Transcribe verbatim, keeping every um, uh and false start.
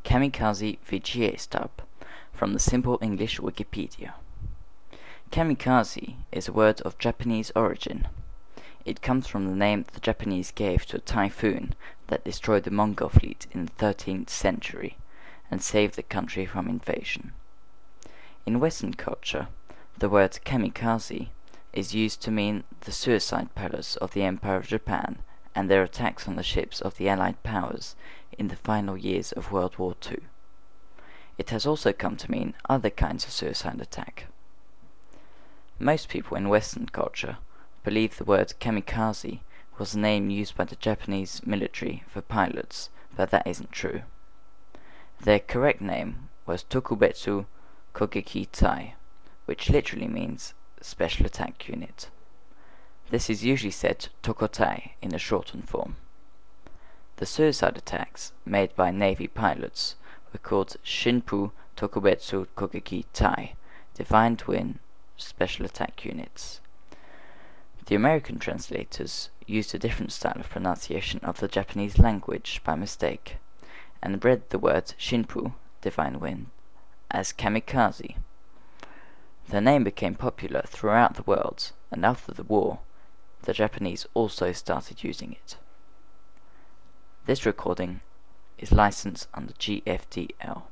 Kamikaze V G A stub from the Simple English Wikipedia. Kamikaze is a word of Japanese origin. It comes from the name the Japanese gave to a typhoon that destroyed the Mongol fleet in the thirteenth century and saved the country from invasion. In Western culture, the word kamikaze is used to mean the suicide pilots of the Empire of Japan and their attacks on the ships of the Allied powers in the final years of World War Two. It has also come to mean other kinds of suicide attack. Most people in Western culture believe the word kamikaze was the name used by the Japanese military for pilots, but that isn't true. Their correct name was Tokubetsu Kogeki Tai, which literally means Special Attack Unit. This is usually said Tokotai in a shortened form. The suicide attacks made by Navy pilots were called Shinpu Tokubetsu Kogeki Tai, Divine Twin Special Attack Units. The American translators used a different style of pronunciation of the Japanese language by mistake, and read the word Shinpu, Divine Wind, as kamikaze. The name became popular throughout the world, and after the war, the Japanese also started using it. This recording is licensed under G F D L.